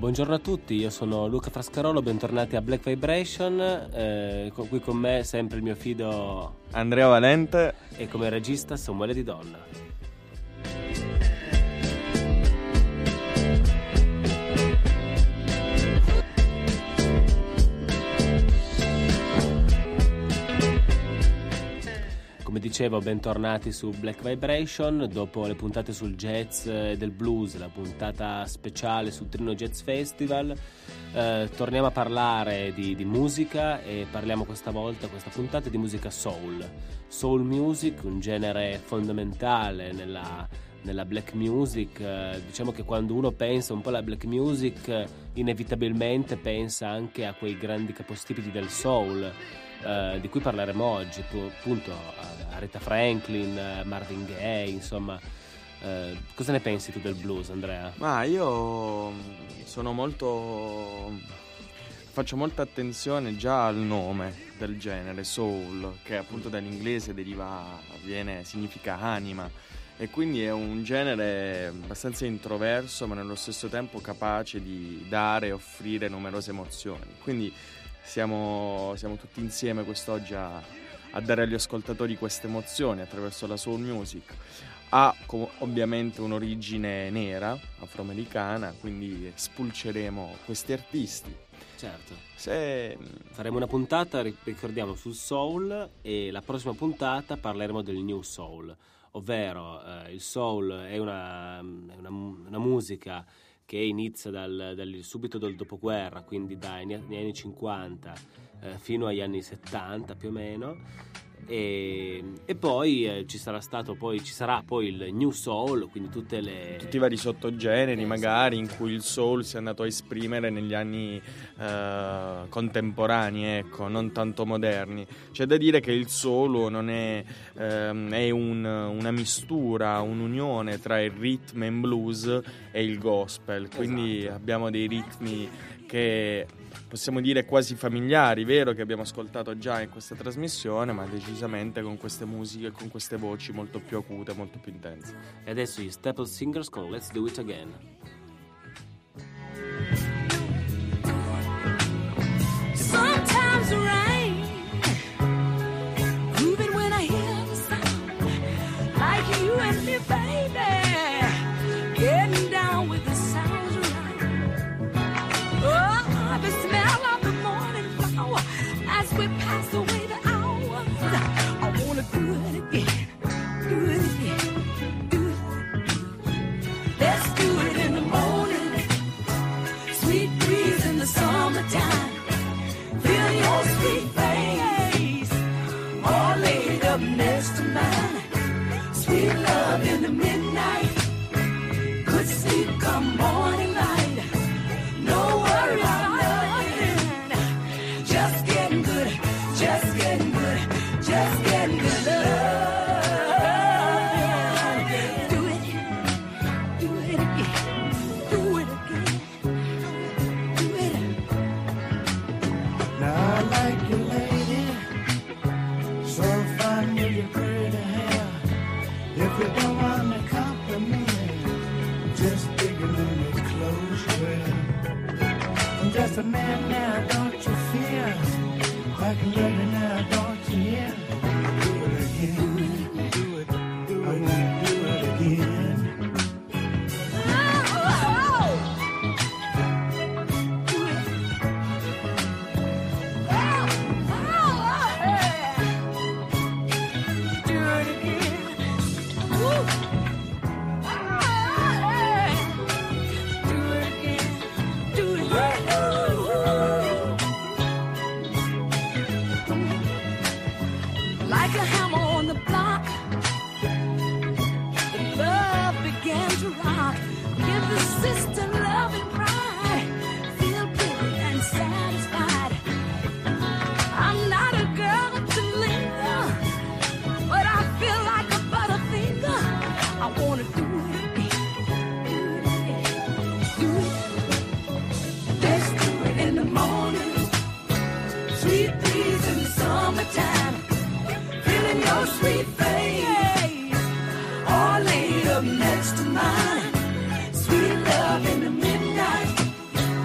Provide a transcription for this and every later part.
Buongiorno a tutti, io sono Luca Frascarolo, bentornati a Black Vibration, qui con me sempre il mio fido Andrea Valente e come regista Samuele Di Donna. Come dicevo, bentornati su Black Vibration. Dopo le puntate sul jazz e del blues, la puntata speciale sul Trino Jazz Festival, torniamo a parlare di musica e parliamo questa puntata di musica soul. Soul music, un genere fondamentale nella black music. Diciamo che quando uno pensa un po' alla black music, inevitabilmente pensa anche a quei grandi capostipiti del soul, di cui parleremo oggi, appunto Aretha Franklin, Marvin Gaye, insomma. Cosa ne pensi tu del blues, Andrea? Ma io faccio molta attenzione già al nome del genere, soul, che appunto dall'inglese significa anima, e quindi è un genere abbastanza introverso ma nello stesso tempo capace di dare e offrire numerose emozioni. Quindi siamo tutti insieme quest'oggi a dare agli ascoltatori queste emozioni attraverso la soul music. Ha ovviamente un'origine nera, afroamericana, quindi spulceremo questi artisti. Certo. Faremo una puntata, ricordiamo, sul soul, e la prossima puntata parleremo del new soul, ovvero il soul è una musica che inizia subito dal dopoguerra, quindi dagli anni 50 fino agli anni 70 più o meno, e poi ci sarà il new soul, quindi tutti i vari sottogeneri magari in cui il soul si è andato a esprimere negli anni contemporanei, ecco, non tanto moderni. C'è da dire che il soul non è una mistura, un'unione tra il rhythm and blues e il gospel, quindi esatto. Abbiamo dei ritmi che possiamo dire quasi familiari, vero, che abbiamo ascoltato già in questa trasmissione, ma decisamente con queste musiche e con queste voci molto più acute, molto più intense. E adesso gli Staple Singers con Let's Do It Again. Sometimes the rain, grooving when I hear the sound, like you and me, baby, getting down with the sounds around. Oh, the smell of the morning flower as we pass away the hours. I wanna do it again, do it again, do it. Let's do it in the morning, sweet breeze in the summertime. Feel your sweet face, all laid up next to mine. Sweet love in the midnight, good sleep come morning light. No worry about nothing, just getting good, just getting good, just getting good love. Do it again, do it again, do it. Now I like you, lady, so fine with your pretty hair. If you don't want to compliment, just dig a little close, well. I'm just a man now, don't you fear? I can love you now, don't you hear? Do it again, do it, I wanna do it again. Like a hammer on the block, the love began to rock. Give the sister love and pride, feel pretty and satisfied. I'm not a girl to linger, but I feel like a butterfinger. I wanna do it again, do it. Let's do it in the morning, sweet breeze in the summertime. Your sweet face, all laid up next to mine. Sweet love in the midnight,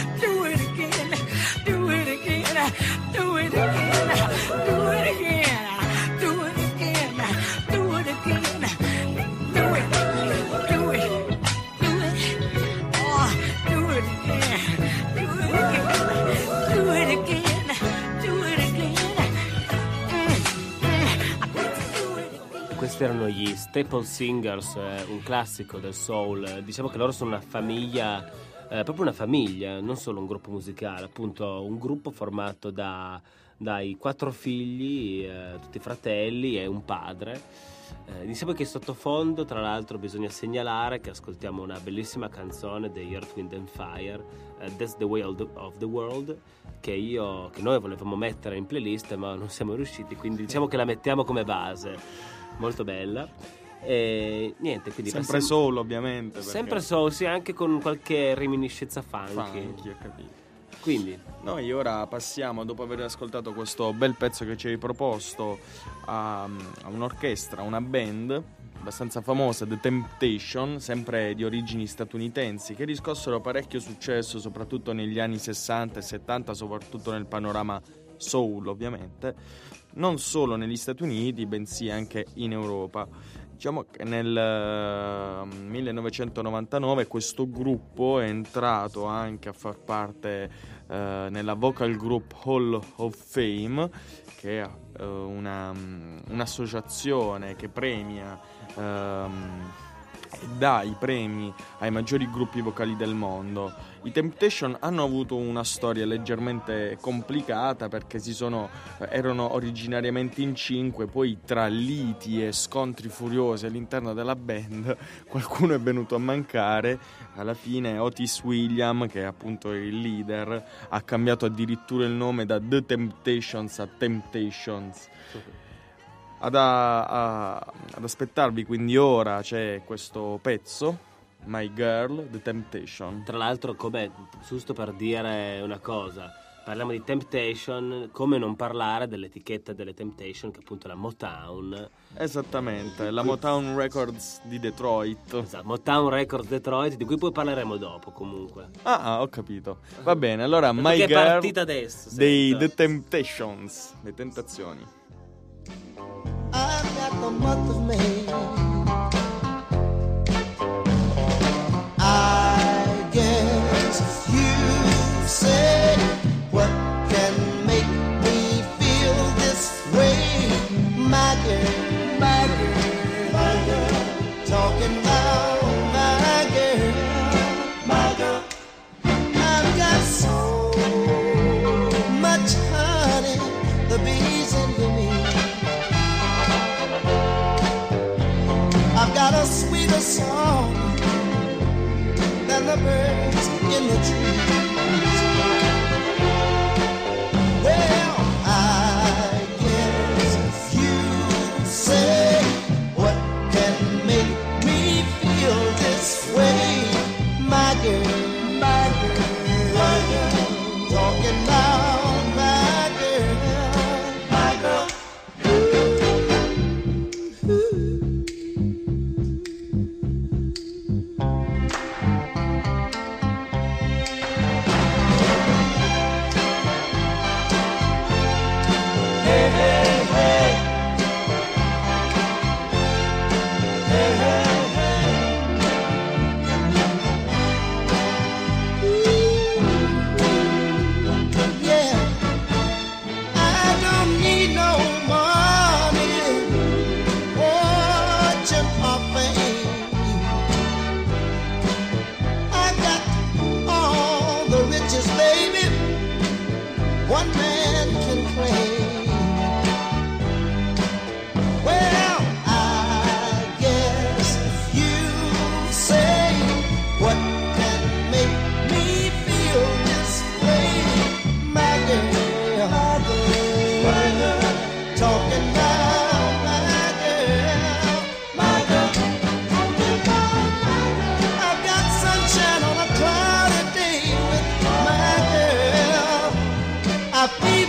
do it again, do it again, do it again, do it again, do it again, do it again, do it, do it, do it, oh, do it again, do it again, do it again, do it again. Questi erano gli Staple Singers, un classico del soul. Diciamo che loro sono una famiglia, proprio una famiglia, non solo un gruppo musicale, appunto un gruppo formato dai 4 figli, tutti fratelli e un padre. Diciamo che sottofondo, tra l'altro, bisogna segnalare che ascoltiamo una bellissima canzone degli Earth, Wind and Fire, That's the Way of the World, che noi volevamo mettere in playlist ma non siamo riusciti, quindi diciamo che la mettiamo come base. Molto bella. E niente, quindi sempre soul, ovviamente, sempre soul, sì, anche con qualche reminiscenza funky, ho capito. Quindi noi ora passiamo, dopo aver ascoltato questo bel pezzo che ci hai proposto, a un'orchestra, una band abbastanza famosa, The Temptation, sempre di origini statunitensi, che riscossero parecchio successo soprattutto negli anni 60 e 70, soprattutto nel panorama soul, ovviamente, non solo negli Stati Uniti, bensì anche in Europa. Diciamo che nel 1999 questo gruppo è entrato anche a far parte nella Vocal Group Hall of Fame, che è un'associazione che premia dà i premi ai maggiori gruppi vocali del mondo. I Temptation hanno avuto una storia leggermente complicata, perché erano originariamente in 5, poi tra liti e scontri furiosi all'interno della band qualcuno è venuto a mancare. Alla fine Otis William, che è appunto il leader, ha cambiato addirittura il nome da The Temptations a Temptations. Ad aspettarvi quindi ora c'è questo pezzo, My Girl, The Temptation. tra l'altro, come giusto per dire una cosa, parliamo di Temptation, come non parlare dell'etichetta delle Temptation, che appunto è la Motown. Esattamente, la Motown Records di Detroit. Esatto, Motown Records Detroit, di cui poi parleremo dopo comunque. Ho capito. Va bene, allora Perché My è Girl partita adesso, dei senta. The Temptations, le tentazioni. I've got the month of May. I guess you say what can make me feel this way, my girl, my girl, my girl. Talking about my girl, my girl. I've got so much honey, the bees into me. I've got a sweeter song than the birds in the trees. Well, I guess you say what can make me feel this way, my girl, my girl, my girl. Talking about my girl, my girl. I feel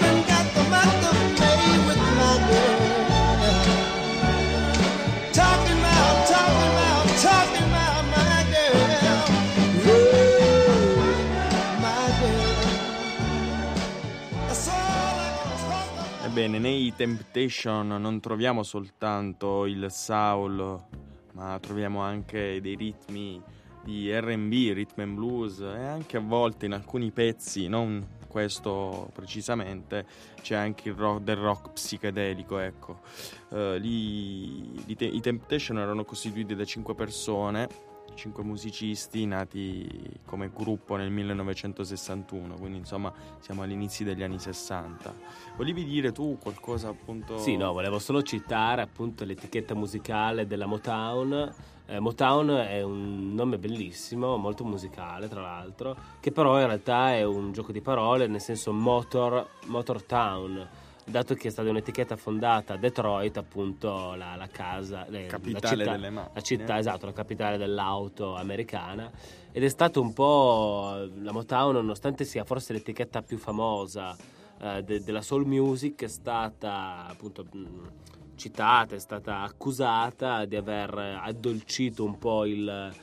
Ebbene, nei Temptation non troviamo soltanto il soul, ma troviamo anche dei ritmi di R&B, rhythm and blues, e anche a volte in alcuni pezzi, non questo precisamente, c'è anche il rock, del rock psichedelico, ecco. I Temptation erano costituiti da 5 persone, 5 musicisti nati come gruppo nel 1961, quindi insomma siamo all'inizio degli anni 60. Volevi dire tu qualcosa, appunto? Sì, no, volevo solo citare appunto l'etichetta musicale della Motown. Motown è un nome bellissimo, molto musicale tra l'altro, che però in realtà è un gioco di parole, nel senso Motor Town, dato che è stata un'etichetta fondata a Detroit, appunto la casa, capitale la città, delle macchine. la città, esatto, la capitale dell'auto americana, ed è stato un po' la Motown, nonostante sia forse l'etichetta più famosa della soul music, è stata appunto citata, è stata accusata di aver addolcito un po' il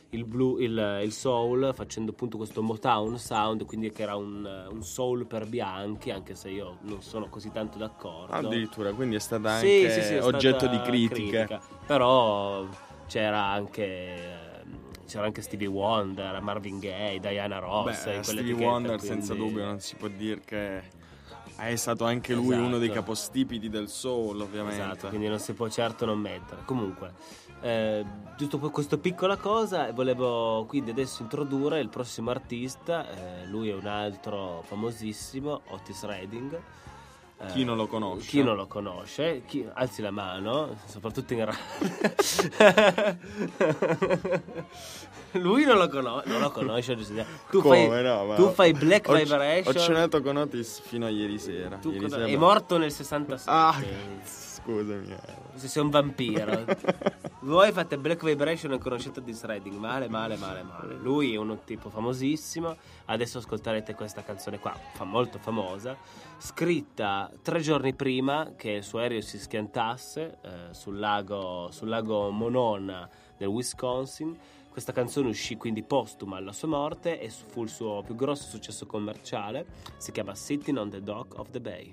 soul, facendo appunto questo Motown sound, quindi che era un soul per bianchi, anche se io non sono così tanto d'accordo. Addirittura, quindi è stata Sì, anche sì, è oggetto stata di critica. Però c'era anche Stevie Wonder, Marvin Gaye, Diana Ross. Beh, Stevie Wonder senza dubbio non si può dire che è stato anche lui uno dei capostipiti del soul, ovviamente. Esatto, quindi non si può certo non mettere. Comunque, giusto per questa piccola cosa, volevo quindi adesso introdurre il prossimo artista. Lui è un altro famosissimo, Otis Redding. Chi non lo conosce? Chi non lo conosce? Alzi la mano, soprattutto in lui non lo conosce. Tu fai Black Vibration. Ho cenato con Otis fino a ieri sera. È morto nel 67. Scusami. Se sei un vampiro. Voi fate Black Vibration e conoscete Otis Redding. Male. Lui è un tipo famosissimo. Adesso ascolterete questa canzone qua, molto famosa, scritta 3 giorni prima che il suo aereo si schiantasse sul lago Monona del Wisconsin. Questa canzone uscì quindi postuma alla sua morte e fu il suo più grosso successo commerciale. Si chiama Sitting on the Dock of the Bay.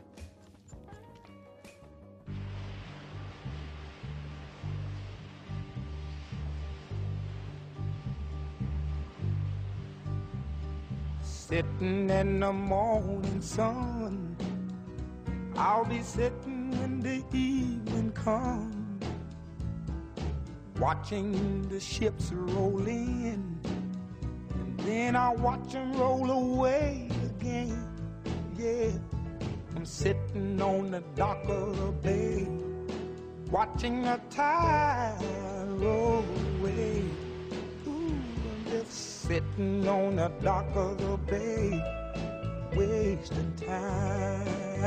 Sitting in the morning sun, I'll be sitting when the evening comes, watching the ships roll in, and then I'll watch them roll away again. Yeah, I'm sitting on the dock of the bay, watching the tide roll away. Ooh, I'm just sitting on the dock of the bay, wasting time.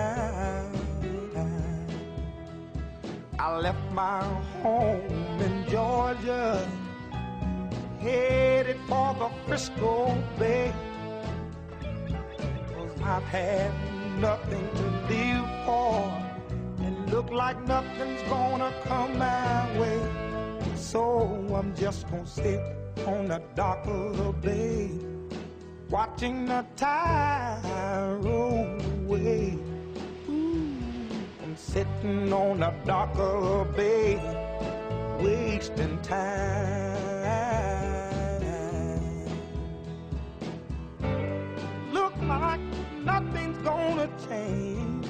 I left my home in Georgia, headed for the Frisco Bay, 'cause I've had nothing to live for, and look like nothing's gonna come my way. So I'm just gonna sit on the dock of the bay, watching the tide roll away. I'm sitting on the dock of the bay, wasting time. Look like nothing's gonna change,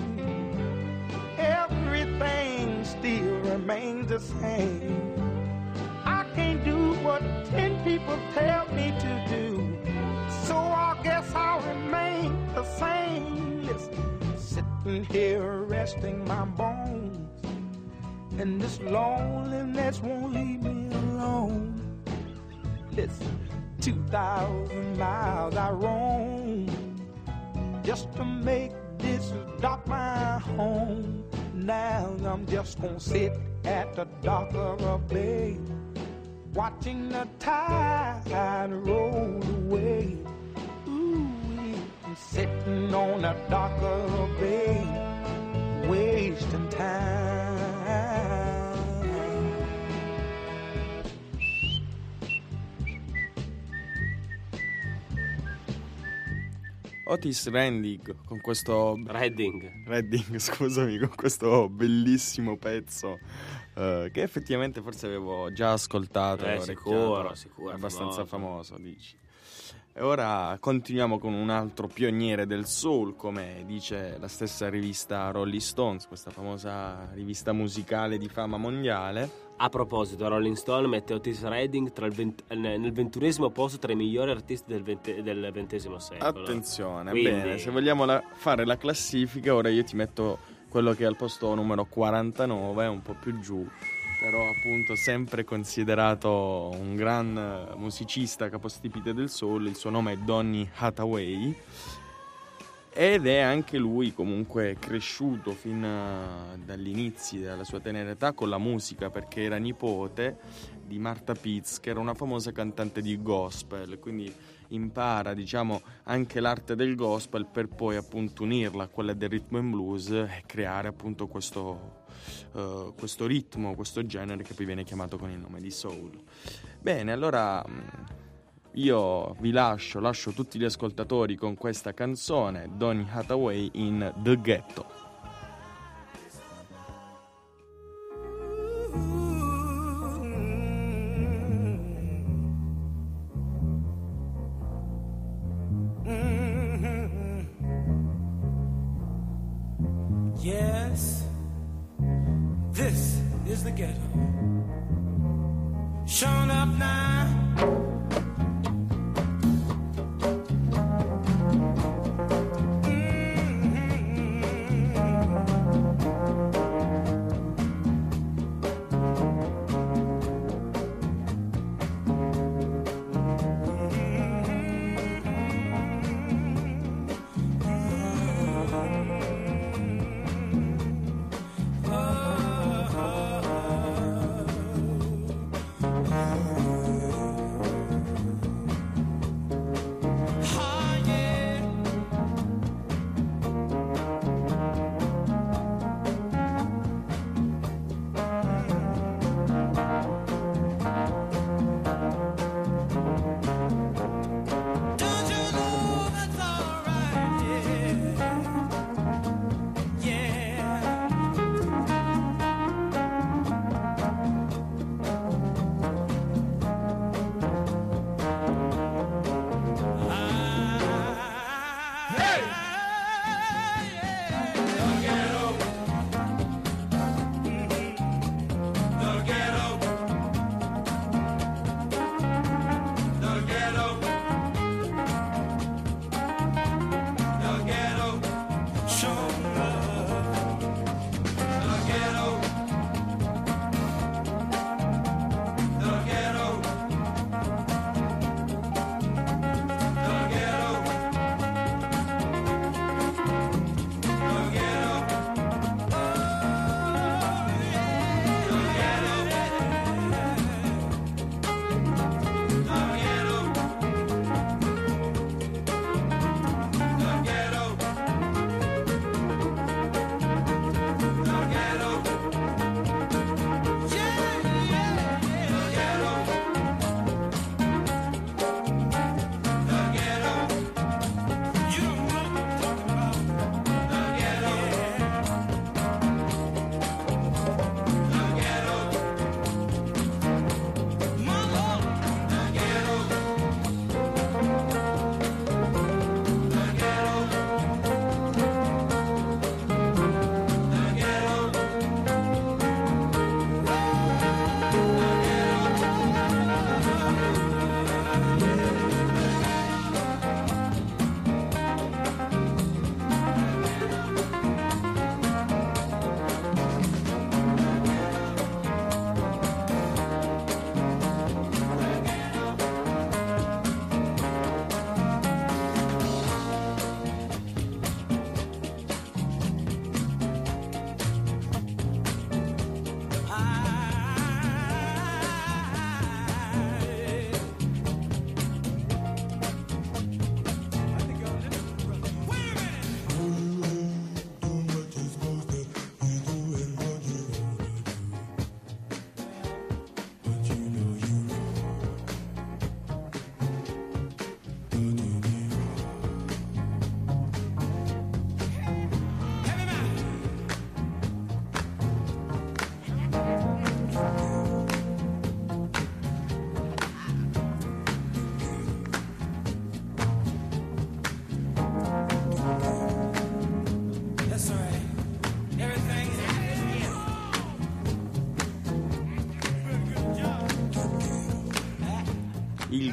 everything still remains the same. I can't do what 10 people tell me to do, so I guess I'll remain the same. Listen, sitting here resting my bones, and this loneliness won't leave me alone. Listen, 2,000 miles I roam just to make this dock my home. Now I'm just gonna sit at the dock of a bay, watching the tide roll away. Ooh, I'm sitting on the dock of a bay, wasting time. Otis Redding con questo Redding. scusami, con questo bellissimo pezzo che effettivamente forse avevo già ascoltato e orecchiato. Sicuro, abbastanza famoso, dici. E ora continuiamo con un altro pioniere del soul, come dice la stessa rivista Rolling Stones, questa famosa rivista musicale di fama mondiale. A proposito, Rolling Stone mette Otis Redding nel 21esimo posto tra i migliori artisti del XX secolo. Attenzione, quindi... bene, se vogliamo fare la classifica, ora io ti metto quello che è al posto numero 49, un po' più giù, però appunto sempre considerato un gran musicista capostipite del soul. Il suo nome è Donny Hathaway ed è anche lui comunque cresciuto fin dagli inizi della sua tenera età con la musica, perché era nipote di Martha Pitts, che era una famosa cantante di gospel, quindi impara, diciamo, anche l'arte del gospel per poi appunto unirla a quella del rhythm and blues e creare appunto questo ritmo, questo genere che poi viene chiamato con il nome di soul. Bene, allora io vi lascio tutti gli ascoltatori con questa canzone, Donny Hathaway in The Ghetto. Yes, this is the ghetto. Showing up now.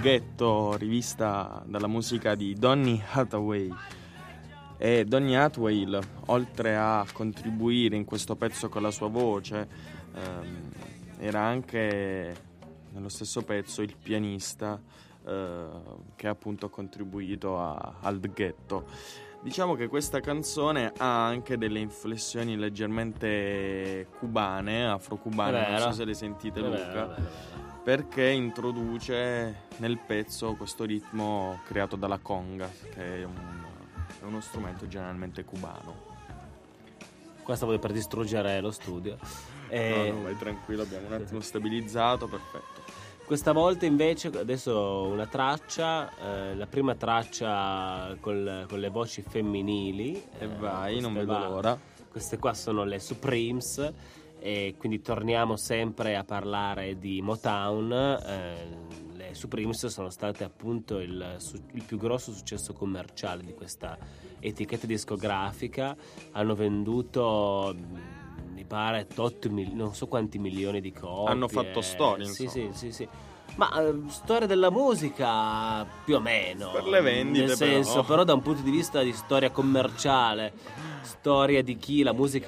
Ghetto, rivista dalla musica di Donny Hathaway. E Donny Hathaway, oltre a contribuire in questo pezzo con la sua voce, era anche nello stesso pezzo il pianista che ha appunto contribuito al Ghetto. Diciamo che questa canzone ha anche delle inflessioni leggermente cubane, afro-cubane, non so se le sentite, Luca, perché introduce nel pezzo questo ritmo creato dalla conga, che è uno strumento generalmente cubano. Qua stavo per distruggere lo studio. No, vai tranquillo, abbiamo un attimo stabilizzato, perfetto. Questa volta invece adesso una traccia, la prima traccia con le voci femminili. E vai, non vedo l'ora. Queste qua sono le Supremes, e quindi torniamo sempre a parlare di Motown. Le Supremes sono state appunto il più grosso successo commerciale di questa etichetta discografica. Hanno venduto, mi pare, non so quanti milioni di copie. Hanno fatto storia, sì. Ma storia della musica più o meno, per le vendite, nel senso, però da un punto di vista di storia commerciale, storia di chi la musica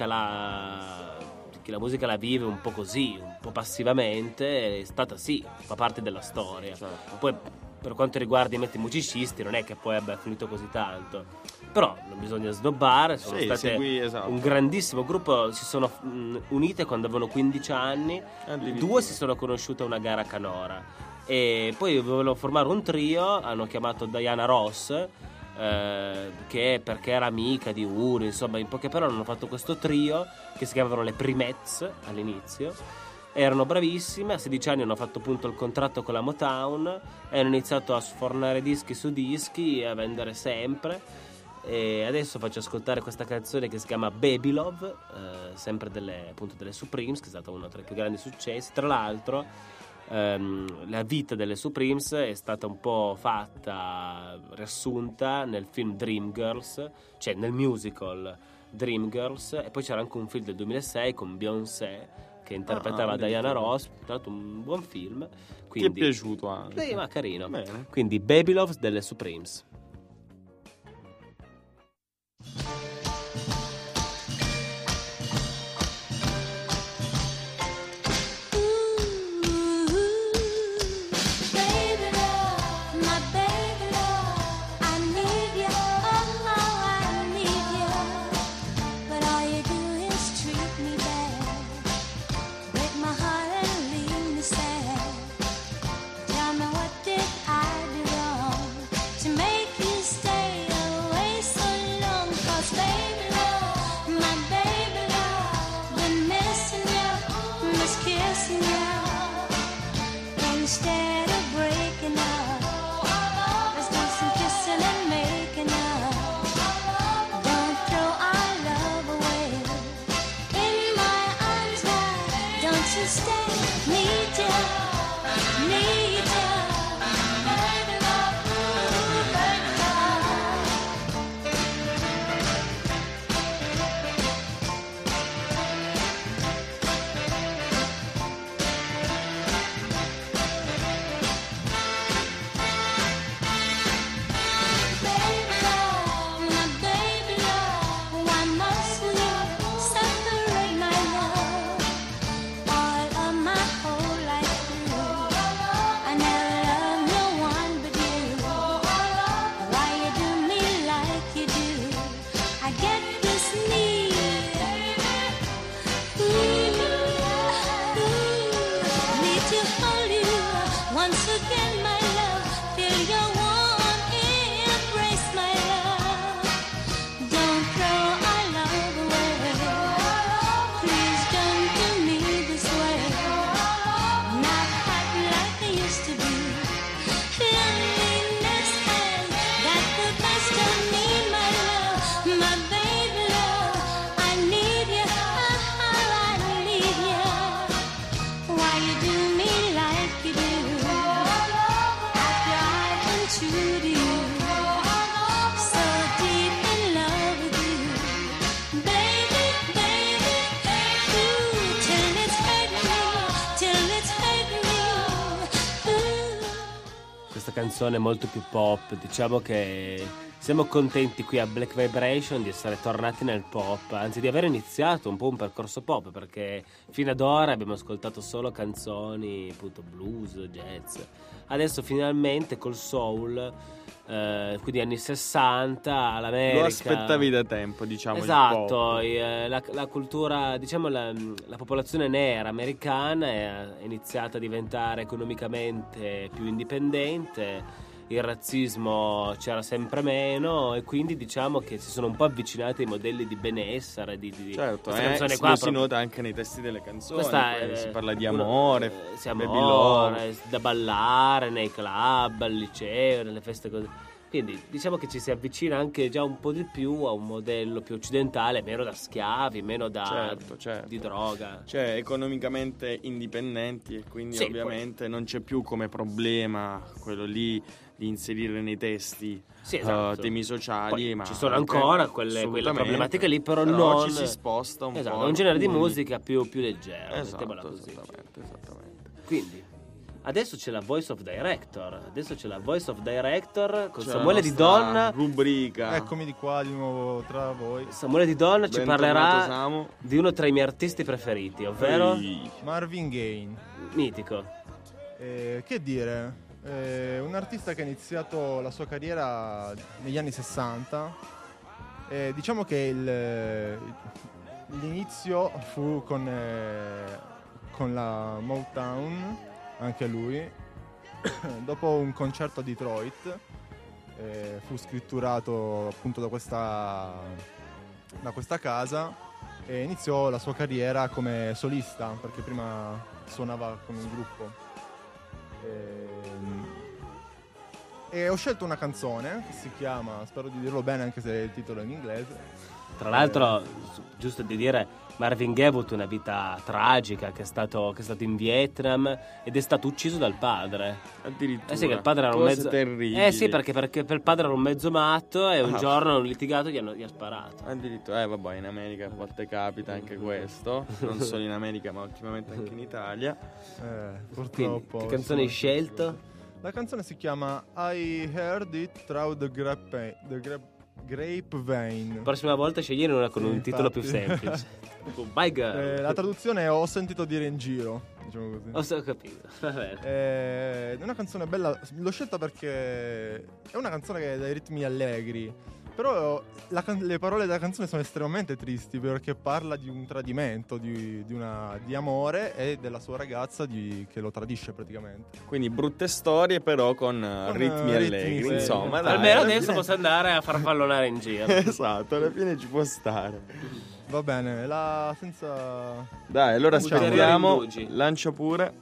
la vive un po' così, un po' passivamente, è stata fa parte della storia. Certo. Poi per quanto riguarda i musicisti non è che poi abbia finito così tanto, però non bisogna snobbare, sono state esatto, un grandissimo gruppo, si sono unite quando avevano 15 anni, 2 si sono conosciute a una gara canora e poi volevano formare un trio, hanno chiamato Diana Ross, che perché era amica di uno, insomma, in poche parole hanno fatto questo trio che si chiamavano le Primettes all'inizio. Erano bravissime, a 16 anni hanno fatto appunto il contratto con la Motown e hanno iniziato a sfornare dischi su dischi e a vendere sempre. E adesso faccio ascoltare questa canzone che si chiama Baby Love, sempre delle Supremes, che è stata uno tra i più grandi successi. Tra l'altro la vita delle Supremes è stata un po' riassunta nel film Dreamgirls, cioè nel musical Dreamgirls, e poi c'era anche un film del 2006 con Beyoncé che interpretava Diana Ross, tra l'altro un buon film. Quindi, ti è piaciuto anche? Sì, ma carino. Bene. Quindi Baby Love delle Supremes. canzone molto più pop. Diciamo che siamo contenti qui a Black Vibration di essere tornati nel pop, anzi di aver iniziato un po' un percorso pop, perché fino ad ora abbiamo ascoltato solo canzoni appunto blues, jazz. Adesso finalmente col soul, quindi anni 60 all'America. Lo aspettavi da tempo, diciamo. Esatto, il pop. la cultura, diciamo la popolazione nera americana è iniziata a diventare economicamente più indipendente, il razzismo c'era sempre meno e quindi diciamo che si sono un po' avvicinati ai modelli di benessere, certo, questa canzone qua si nota anche nei testi delle canzoni. Questa si parla di amore, amore da ballare nei club, al liceo, nelle feste così. Quindi diciamo che ci si avvicina anche già un po' di più a un modello più occidentale, meno da schiavi, meno da certo. di droga. Cioè economicamente indipendenti, e quindi ovviamente non c'è più come problema quello lì di inserire nei testi esatto. temi sociali. Poi ma ci sono ancora quelle problematiche lì, però non ci si sposta un po'. Un genere di musica più leggero, mettiamola Esatto, così. esattamente. Quindi adesso c'è la Voice of Director. Con C'è Samuele la Di nostra Donna. rubrica. Eccomi di qua di nuovo tra voi. Samuele Di Donna ci Bentornato, parlerà Samu. di uno tra i miei artisti preferiti, ovvero Ehi. Marvin Gaye. mitico. Che dire? Un artista che ha iniziato la sua carriera negli anni 60. Diciamo che l'inizio fu con la Motown, anche lui. Dopo un concerto a Detroit fu scritturato appunto da questa casa e iniziò la sua carriera come solista, perché prima suonava con un gruppo. E ho scelto una canzone che si chiama, spero di dirlo bene anche se il titolo è in inglese. Tra l'altro, giusto di dire, Marvin Gaye ha avuto una vita tragica, che è stato in Vietnam ed è stato ucciso dal padre. Addirittura. Sì, che il padre era un Cose mezzo terribili. sì, perché il padre era un mezzo matto e un giorno hanno litigato e gli ha sparato. Addirittura, vabbè, in America a volte capita anche questo, non solo in America ma ultimamente anche in Italia. Purtroppo. Che canzone hai scelto? La canzone si chiama I Heard It Through the Grapevine. La prossima volta scegliere una con un titolo più infatti. semplice. Bye girl. La traduzione è Ho sentito dire in giro, diciamo così. Ho capito. Va bene. È una canzone bella, l'ho scelta perché è una canzone che ha dei ritmi allegri, però le parole della canzone sono estremamente tristi perché parla di un tradimento, di amore e della sua ragazza che lo tradisce praticamente. Quindi brutte storie però con ritmi allegri, sì. insomma. Dai, Almeno alla adesso fine- posso andare a far pallonare in giro. Esatto, alla fine ci può stare. Va bene, senza... Dai, allora Diciamo, aspettiamo, indugi. lancia pure.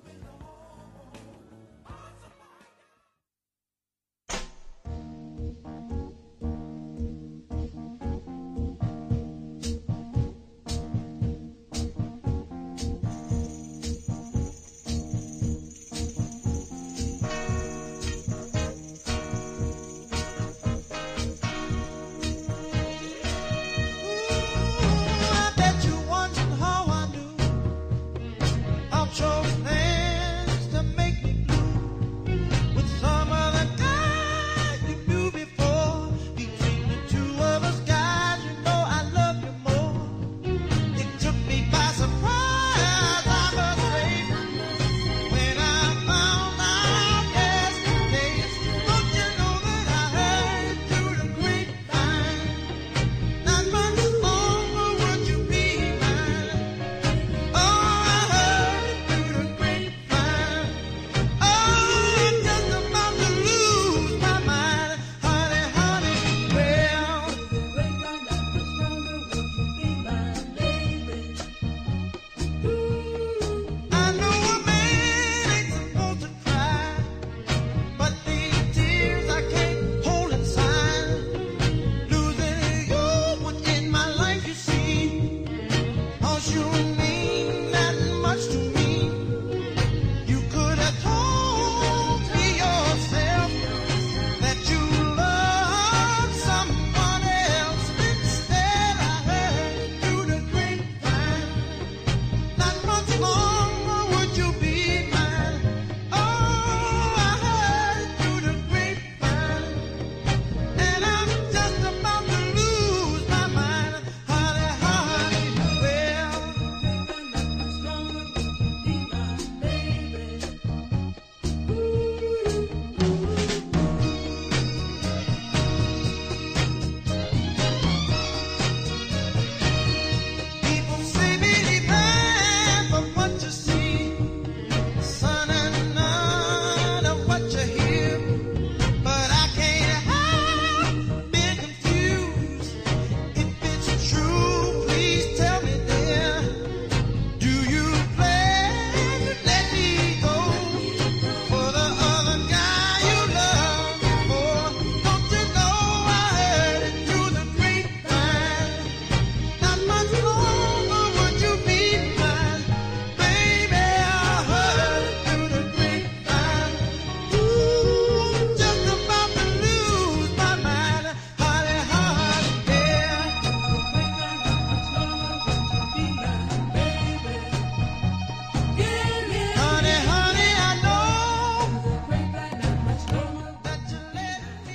I bet you wondered how I knew of your name.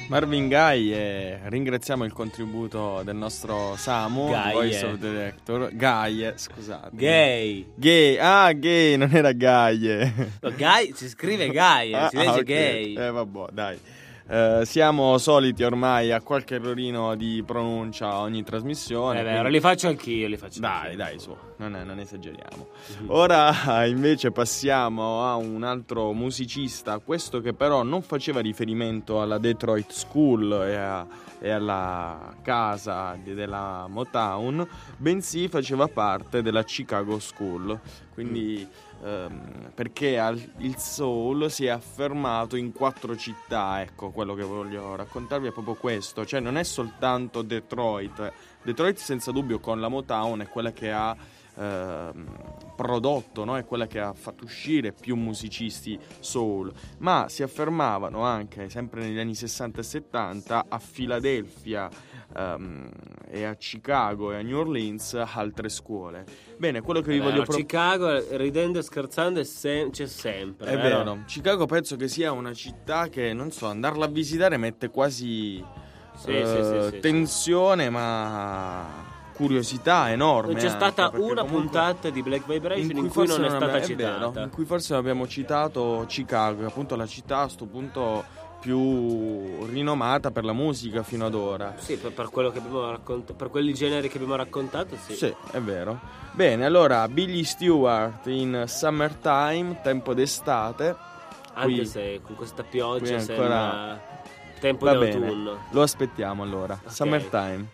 Marvin Gaye, e ringraziamo il contributo del nostro Samu, Voice of Director. Gaye, scusate. Gay, non era Gaye. No, Gaye, si scrive Gaye, si legge okay. Gay. Vabbè, dai. Siamo soliti ormai a qualche errorino di pronuncia ogni trasmissione. Quindi... li faccio anch'io, Dai, su, non esageriamo. Ora invece passiamo a un altro musicista, questo che però non faceva riferimento alla Detroit School e alla casa della Motown, bensì faceva parte della Chicago School. Quindi perché il soul si è affermato in 4 città. Ecco, quello che voglio raccontarvi è proprio questo, cioè non è soltanto Detroit senza dubbio con la Motown è quella che ha prodotto, no? È quella che ha fatto uscire più musicisti soul, ma si affermavano anche sempre negli anni 60 e 70 a Filadelfia e a Chicago e a New Orleans altre scuole. Bene, quello che vi voglio Chicago, ridendo e scherzando, c'è sempre. È vero. Chicago penso che sia una città che, non so, andarla a visitare mette quasi tensione, ma curiosità enorme. Non c'è stata una comunque, puntata di Black Vibration in cui non è stata citata. Vero, in cui forse non abbiamo citato Chicago, appunto la città a sto punto più rinomata per la musica fino ad ora. Sì, per quello che abbiamo raccontato, per quelli generi che abbiamo raccontato, sì. Sì, è vero. Bene, allora Billy Stewart in Summertime, tempo d'estate. Anche se con questa pioggia ancora... sembra tempo Va di bene, autunno. lo aspettiamo allora. Okay. Summertime.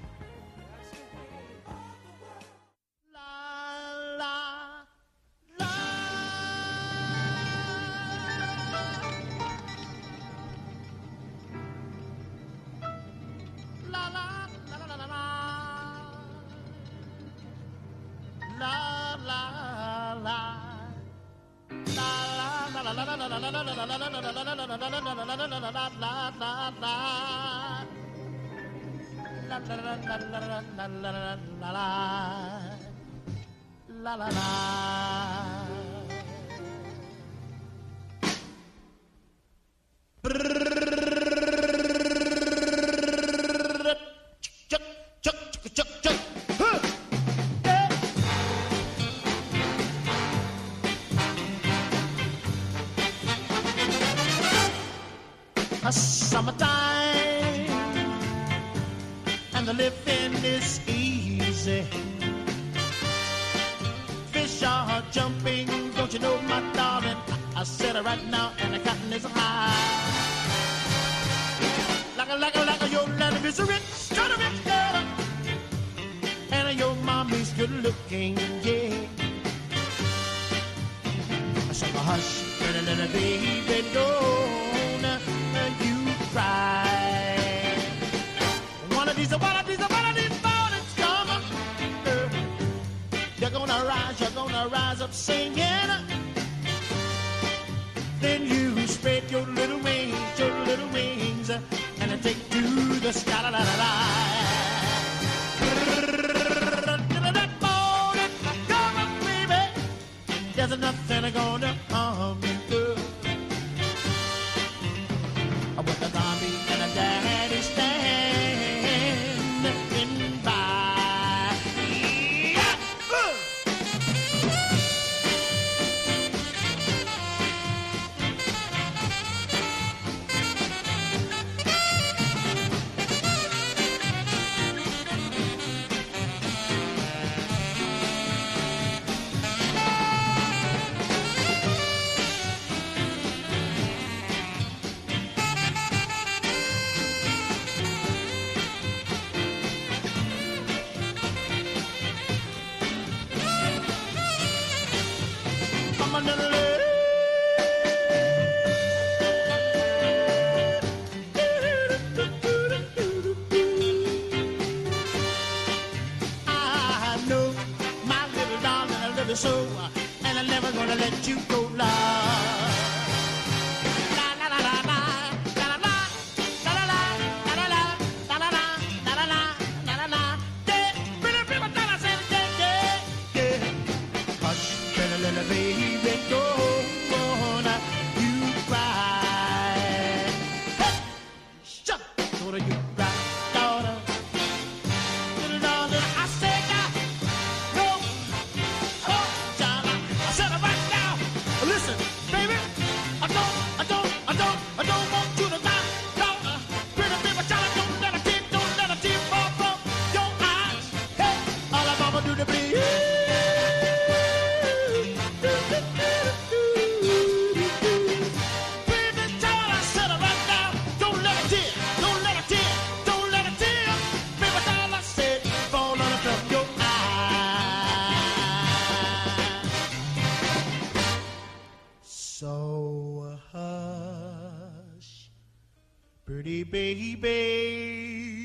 Summertime and the living is easy. Fish are jumping, don't you know, my darling? I said it right now, and the cotton is high. Like your love is rich, kind of rich girl, and your mommy's good looking, yeah. I said, hush, pretty little baby, don't you cry. One of these mornings come, you're gonna rise up singing. Then you spread your little wings, and take to the sky. La, la, la, la. That morning come, baby, there's nothing gonna harm you, girl. With the mommy and the daddy standing by. Yeah. I know my little darling, I love you so, and I'm never gonna let you go, love. pretty baby.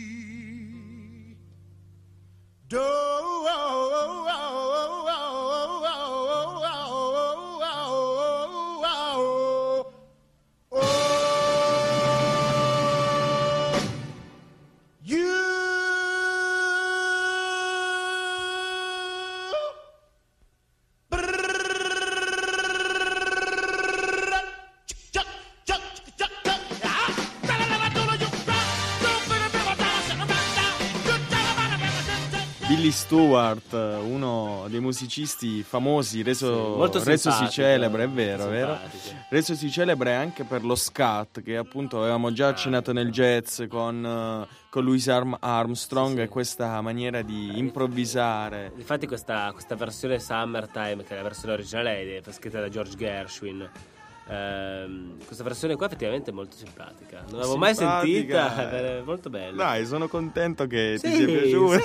Billy Stewart, uno dei musicisti famosi, resosi celebre, è vero, resosi celebre anche per lo scat, che appunto avevamo già accennato nel jazz con Louis Armstrong, e questa maniera di improvvisare. Infatti questa versione Summertime, che è la versione originale, è scritta da George Gershwin. Questa versione qua effettivamente è molto simpatica, non l'avevo mai sentita, è molto bella. Dai, sono contento che ti sia piaciuta.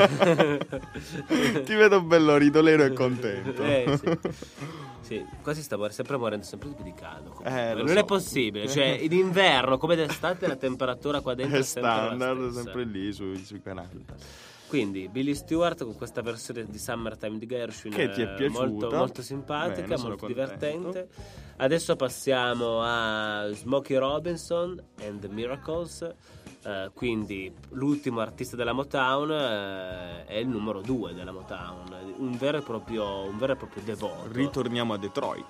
Ti vedo bello ridolero e contento. Sì, qua si sta sempre morendo sempre più di caldo. Non è possibile, cioè in inverno come d'estate la temperatura qua dentro è sempre standard, sempre lì sui 40. Quindi Billy Stewart con questa versione di Summertime di Gershwin, che ti è piaciuta, molto, molto simpatica. Bene, molto contento. Divertente. Adesso passiamo a Smokey Robinson and the Miracles. Quindi l'ultimo artista della Motown, è il numero 2 della Motown, un vero e proprio devoto. Ritorniamo a Detroit.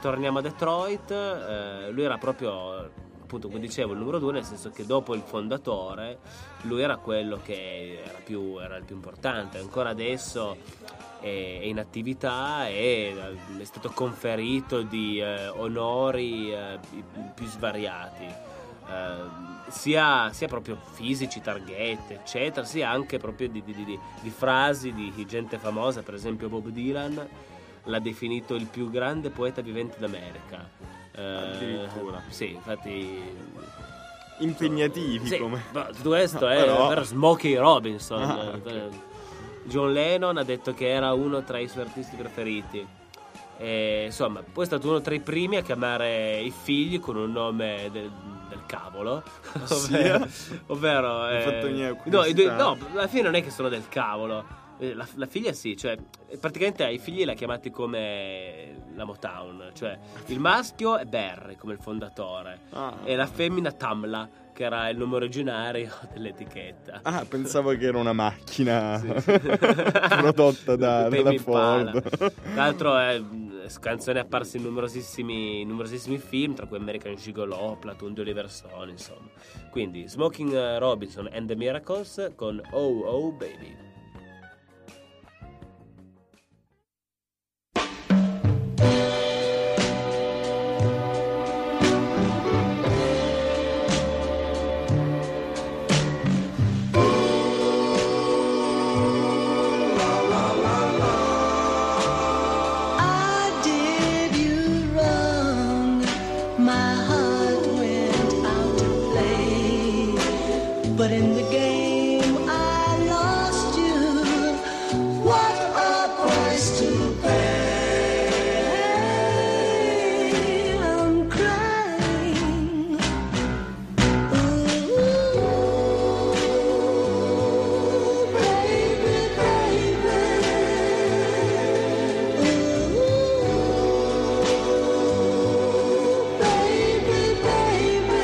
Lui era proprio, appunto, come dicevo, il numero 2, nel senso che dopo il fondatore lui era quello che era il più importante. Ancora adesso è in attività e è stato conferito di onori più svariati, sia proprio fisici, targhette eccetera, sia anche proprio di frasi di gente famosa. Per esempio Bob Dylan l'ha definito il più grande poeta vivente d'America. Addirittura. Sì, infatti impegnativi, sì, come tutto questo è per Smokey Robinson. John Lennon ha detto che era uno tra i suoi artisti preferiti, e, insomma, poi è stato uno tra i primi a chiamare i figli con un nome del cavolo, ovvero no, alla fine non è che sono del cavolo. La figlia sì, cioè praticamente ai figli l'ha chiamati come la Motown, cioè il maschio è Barry come il fondatore e la femmina Tamla, che era il nome originario dell'etichetta. Pensavo che era una macchina prodotta da Ford. Tra l'altro è canzone apparsa in numerosissimi film, tra cui American Gigolo, Platoon di Oliver Stone, insomma. Quindi Smokey Robinson and the Miracles con Oh Oh Baby. But in the game I lost you. What a price to pay. I'm crying. Ooh, baby, baby. Ooh, baby, baby.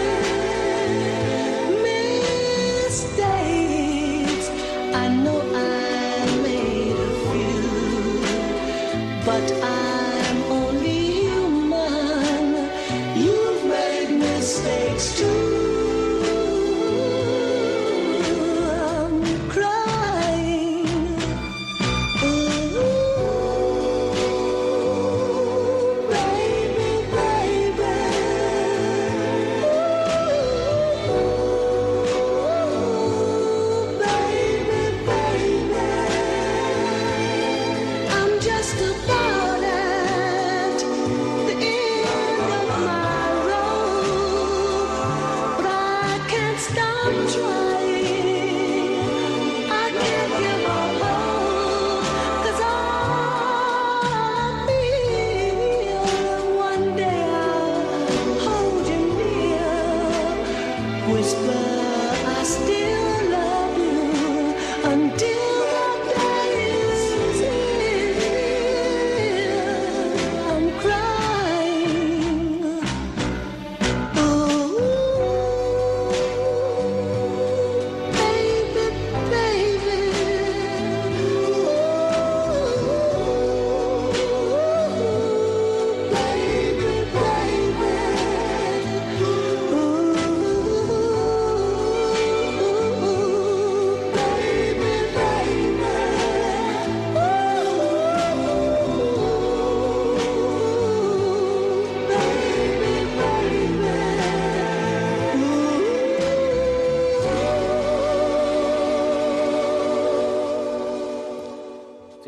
Mistakes, I know I made a few, but I'm only human. You've made mistakes too. I'm crying. Ooh, baby, baby. I'm just about at the end of my rope, but I can't stop trying. I can't give up hope, 'cause I feel one day I'll hold you near, whisper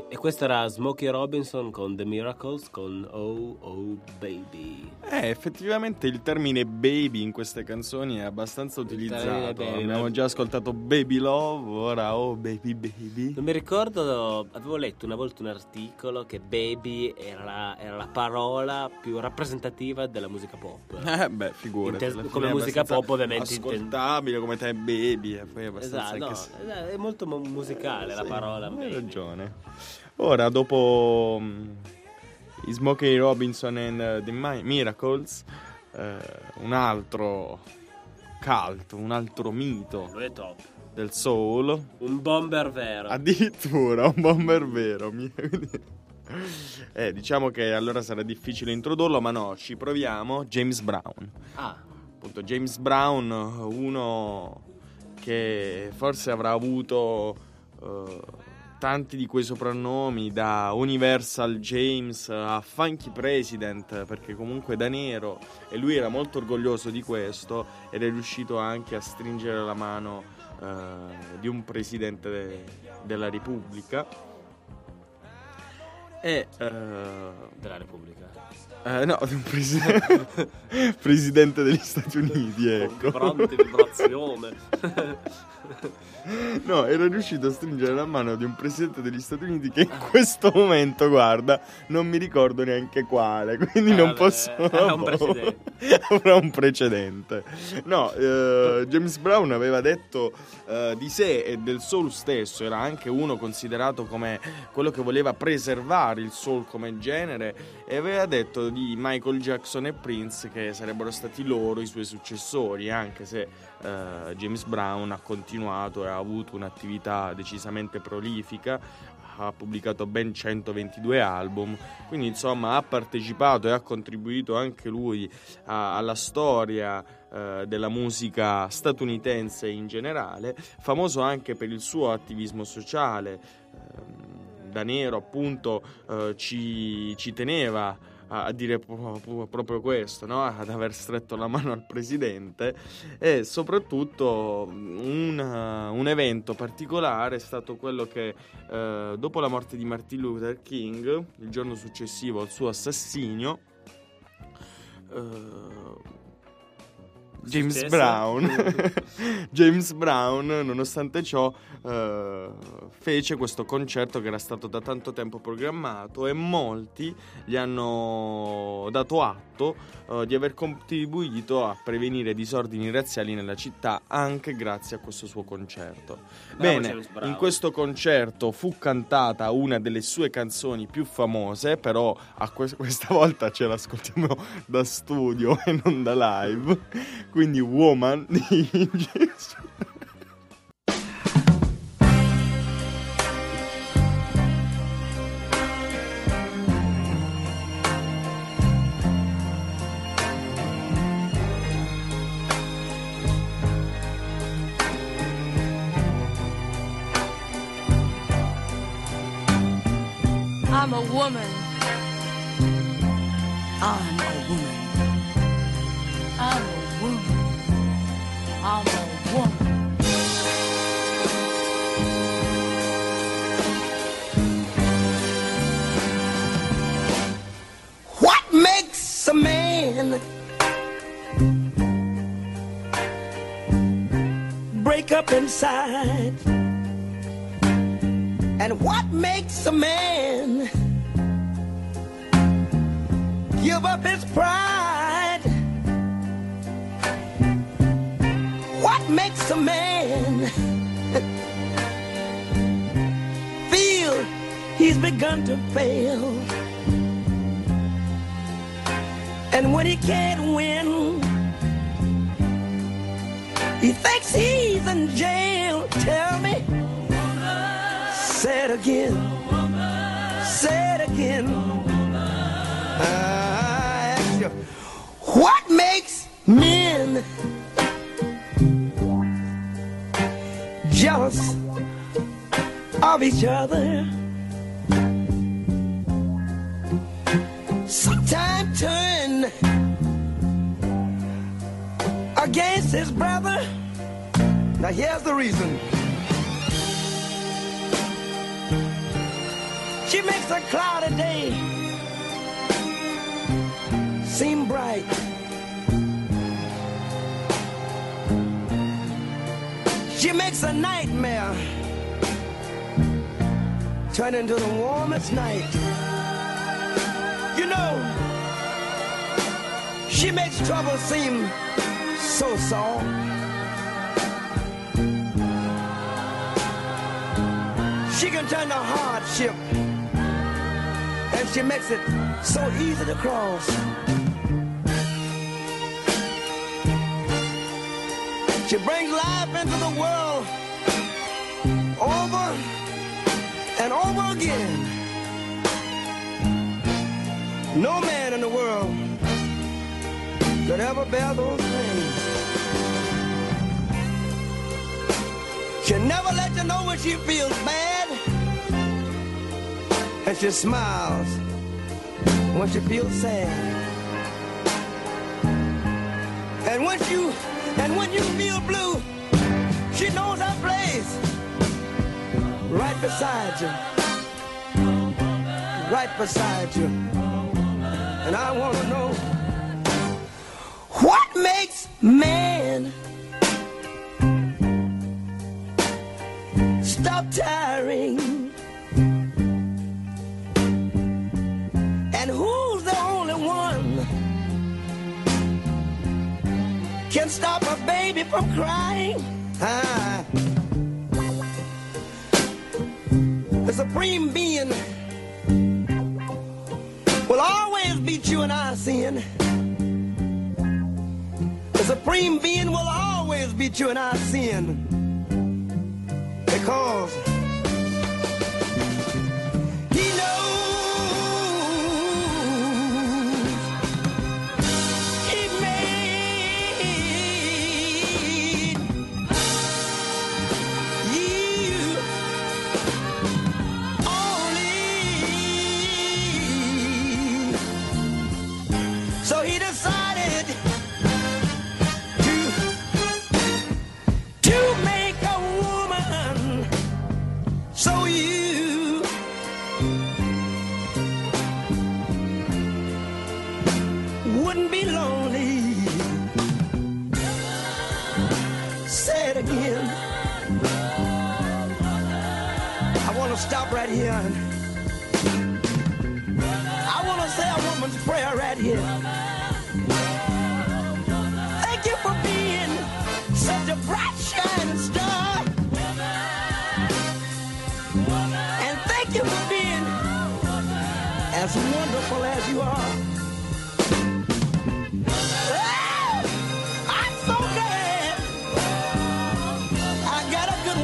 E questo era Smokey Robinson con The Miracles con Oh Oh Baby. Effettivamente il termine baby in queste canzoni è abbastanza utilizzato. Baby, Abbiamo già ascoltato Baby Love, ora Oh Baby Baby. Non mi ricordo, avevo letto una volta un articolo che baby era la parola più rappresentativa della musica pop. Beh, figurati. Come musica pop ovviamente ascoltabile come te Baby, e poi abbastanza è molto musicale la parola. Hai ragione. Ora, dopo i Smokey Robinson and the Miracles, un altro cult, un altro mito Lui è top. del soul. Un bomber vero. Addirittura un bomber vero. Diciamo che allora sarà difficile introdurlo, ma no, ci proviamo. James Brown. Appunto, James Brown, uno che forse avrà avuto tanti di quei soprannomi, da Universal James a Funky President, perché comunque da nero, e lui era molto orgoglioso di questo, ed è riuscito anche a stringere la mano di un presidente della Repubblica. Della Repubblica. No, di un presidente degli Stati Uniti, ecco. Grande vibrazione. No, era riuscito a stringere la mano di un presidente degli Stati Uniti che in questo momento, guarda, non mi ricordo neanche quale, quindi non posso... Avrà un precedente. No, James Brown aveva detto di sé e del soul stesso, era anche uno considerato come quello che voleva preservare il soul come genere, e aveva detto di Michael Jackson e Prince che sarebbero stati loro i suoi successori, anche se James Brown ha continuato e ha avuto un'attività decisamente prolifica, ha pubblicato ben 122 album, quindi insomma ha partecipato e ha contribuito anche lui alla storia della musica statunitense in generale, famoso anche per il suo attivismo sociale. Da nero appunto ci teneva a dire proprio questo, no? Ad aver stretto la mano al presidente, e soprattutto un evento particolare è stato quello che dopo la morte di Martin Luther King, il giorno successivo al suo assassinio, James Brown, nonostante ciò, fece questo concerto che era stato da tanto tempo programmato, e molti gli hanno dato atto di aver contribuito a prevenire disordini razziali nella città anche grazie a questo suo concerto. Bene, in questo concerto fu cantata una delle sue canzoni più famose, però questa volta ce l'ascoltiamo da studio e non da live, quindi Woman di James. I'm a woman. I'm a woman. I'm a woman. I'm a woman. What makes a man break up inside? And what makes a man give up his pride? What makes a man feel he's begun to fail? And when he can't win, he thinks he's in jail. Tell me. Say it again. Say it again. I ask you, what makes men jealous of each other? Sometimes turn against his brother. Now here's the reason. She makes a cloudy day seem bright. She makes a nightmare turn into the warmest night. You know, she makes trouble seem so soft. She can turn the hardship, and she makes it so easy to cross. She brings life into the world over and over again. No man in the world could ever bear those things. She never let you know when she feels bad, and she smiles when she feels sad. And when you feel blue, she knows her place right beside you, right beside you. And I want to know, what makes man stop tiring? And who's the only one can stop a baby from crying? The supreme being will always beat you in our sin. The supreme being will always beat you in our sin, because he knows he made you only. So he decided to make a woman so you wouldn't be lonely. Say it again. I want to stop right here. I want to say a woman's prayer right here. Thank you for being such a bright shining star. And thank you for being as wonderful as you are. Oh, I'm so glad I got a good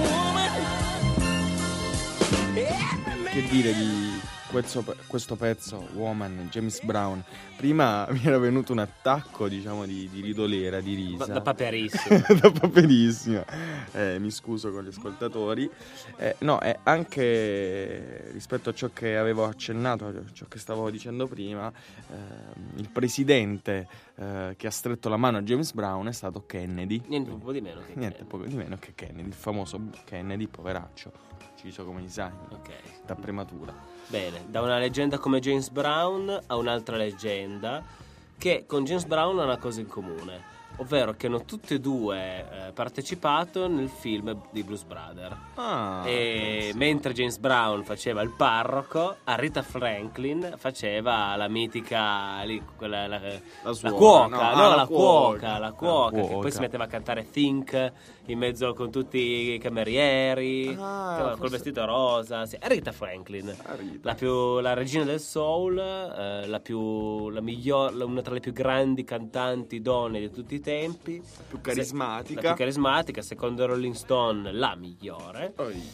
woman. Yeah, Che dire di questo pezzo, Woman, James Brown? Prima mi era venuto un attacco, diciamo, di ridolera, di risa. Da paperissimo. Da paperissima. Mi scuso con gli ascoltatori. No, è anche rispetto a ciò che avevo accennato, a ciò che stavo dicendo prima, il presidente che ha stretto la mano a James Brown è stato Kennedy. Niente, un po' di meno che Niente, poco di meno che Kennedy, il famoso Kennedy, poveraccio, ucciso come sai, Ok. da prematura. Bene, da una leggenda come James Brown a un'altra leggenda che con James Brown ha una cosa in comune, ovvero che hanno tutti e due partecipato nel film di Blues Brothers. E mentre James Brown faceva il parroco, Aretha Franklin faceva la mitica quella, la cuoca, la cuoca, che poi si metteva a cantare Think in mezzo con tutti i camerieri, col vestito rosa. Sì, Aretha Franklin, la regina del soul, la miglior, una tra le più grandi cantanti donne di tutti i tempi, più carismatica. La più carismatica, secondo Rolling Stone la migliore.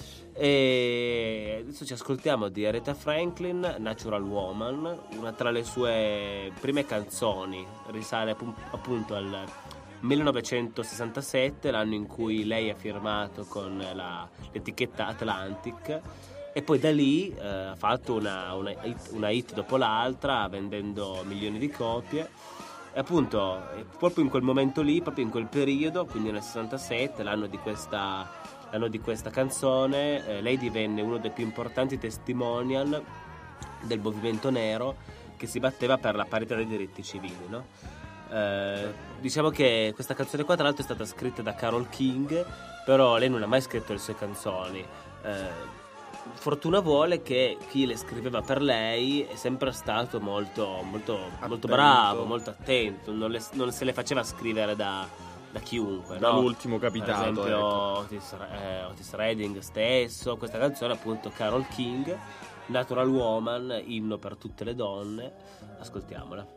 E adesso ci ascoltiamo di Aretha Franklin, Natural Woman, una tra le sue prime canzoni, risale appunto al 1967, l'anno in cui lei ha firmato con l'etichetta Atlantic, e poi da lì ha fatto una hit dopo l'altra, vendendo milioni di copie. E appunto proprio in quel momento lì, proprio in quel periodo, quindi nel 67, l'anno di questa l'anno di questa canzone, lei divenne uno dei più importanti testimonial del movimento nero che si batteva per la parità dei diritti civili, no? Diciamo che questa canzone qua tra l'altro è stata scritta da Carole King, però lei non ha mai scritto le sue canzoni. Fortuna vuole che chi le scriveva per lei è sempre stato molto bravo, molto attento, non se le faceva scrivere da chiunque, no? Dall'ultimo capitato, per esempio ecco. Otis Redding stesso. Questa canzone appunto Carole King, Natural Woman, inno per tutte le donne. Ascoltiamola.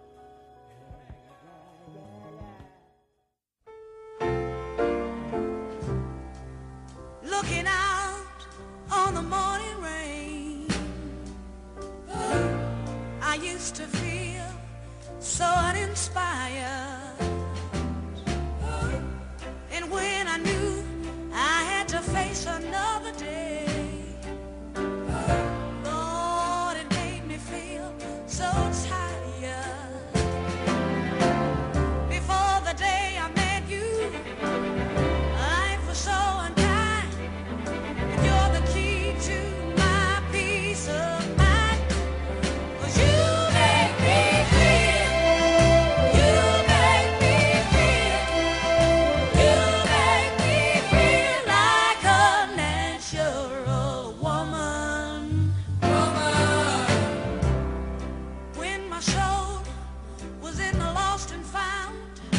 Looking out on the morning rain, I used to feel so uninspired, and when I knew I had to face another day, Lord, it made me feel so tired. Before the day I met you, life was so unkind. You're the key to my peace of mind, 'cause you make me feel, you make me feel, you make me feel like a natural woman. When my soul was in the lost and found,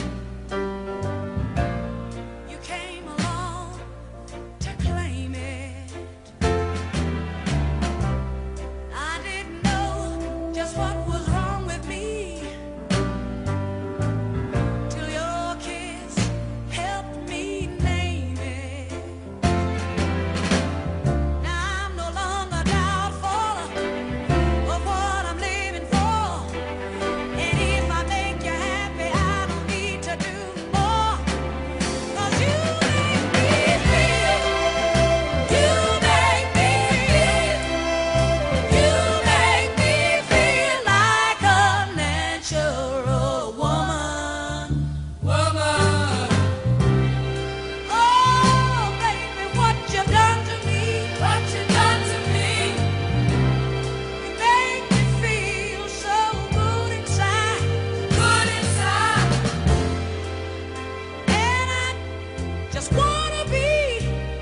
you came along to claim it. I didn't know just what was wrong with me till your kiss helped me name it. Now I'm no longer doubtful of what I'm living for, and if I make you happy, I don't need to do more, 'cause you make me feel, you make me feel like a natural woman. Oh, baby, what you've done to me, you make me feel so good inside, and I just wanna be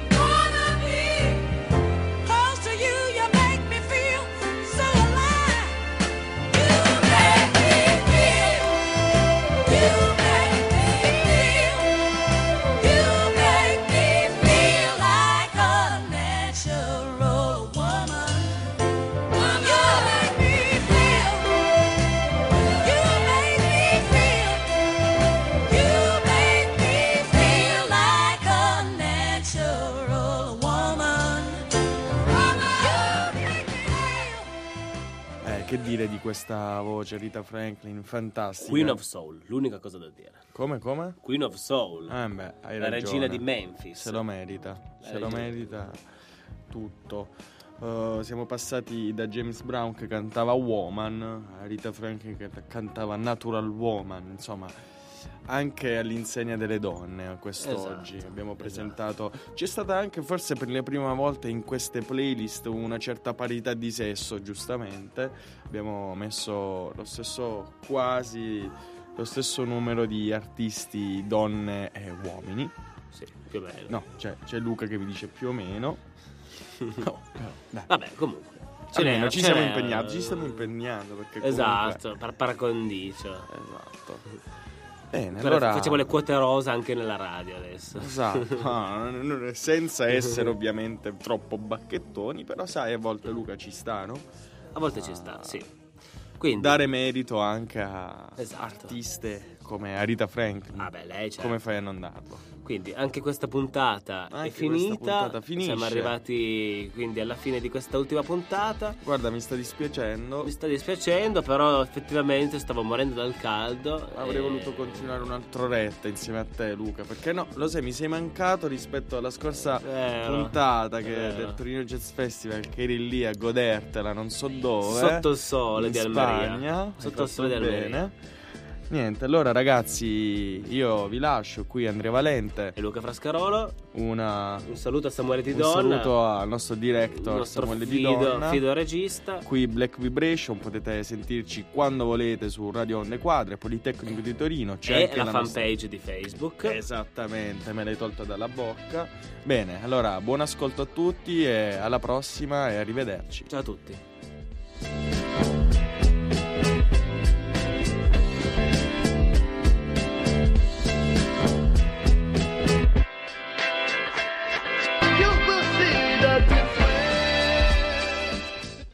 close to you. You make me feel so alive. You make me feel, you make me feel like a natural woman. You make me feel, like a natural woman. Che dire di questa voce, Rita Franklin, fantastica. Queen of Soul, l'unica cosa da dire. Come? Queen of Soul, Beh, hai la ragione. regina di Memphis. Se lo merita, tutto. Siamo passati da James Brown che cantava Woman a Rita Franklin che cantava Natural Woman, insomma anche all'insegna delle donne a quest'oggi. Esatto, abbiamo presentato, c'è stata anche forse per la prima volta in queste playlist una certa parità di sesso, giustamente abbiamo messo quasi lo stesso numero di artisti donne e uomini. Sì, più o meno. No, c'è Luca che vi dice più o meno. No, dai. Vabbè, comunque. Almeno ci stiamo impegnando perché esatto, par condicio. Esatto. Bene, Però allora facciamo le quote rosa anche nella radio adesso. esatto, senza essere ovviamente troppo bacchettoni, però sai, a volte Luca ci sta, no? A volte ci sta, sì. Quindi Dare merito anche a Esatto. artiste come a Rita Franklin. lei c'è. Come fai a non darlo? Quindi anche questa puntata è Anche finita. questa puntata finisce. Siamo arrivati quindi alla fine di questa ultima puntata. Guarda, mi sta dispiacendo. Mi sta dispiacendo, però effettivamente stavo morendo dal caldo. Avrei voluto continuare un'altra oretta insieme a te, Luca, perché no, lo sai, mi sei mancato rispetto alla scorsa puntata del Torino Jazz Festival, che eri lì a godertela non so dove, Sotto il sole in di Almeria. Spagna. Sotto il sole di Almeria. Niente, allora ragazzi, io vi lascio qui Andrea Valente. E Luca Frascarolo. Un saluto a Samuele Di Un Donna. saluto al nostro director il nostro Samuele Di Donna. fido regista. Qui Black Vibration, potete sentirci quando volete su Radio Onde Quadre, Politecnico di Torino. C'è E anche la nostra- fanpage di Facebook. Esattamente, me l'hai tolta dalla bocca. Bene, allora buon ascolto a tutti e alla prossima e arrivederci. Ciao a tutti.